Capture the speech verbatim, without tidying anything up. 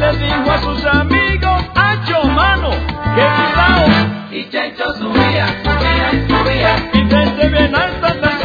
le dijo a sus amigos, ¡acho, mano! ¡Qué cuidado! Y Chencho subía, subía y subía. Y desde bien alta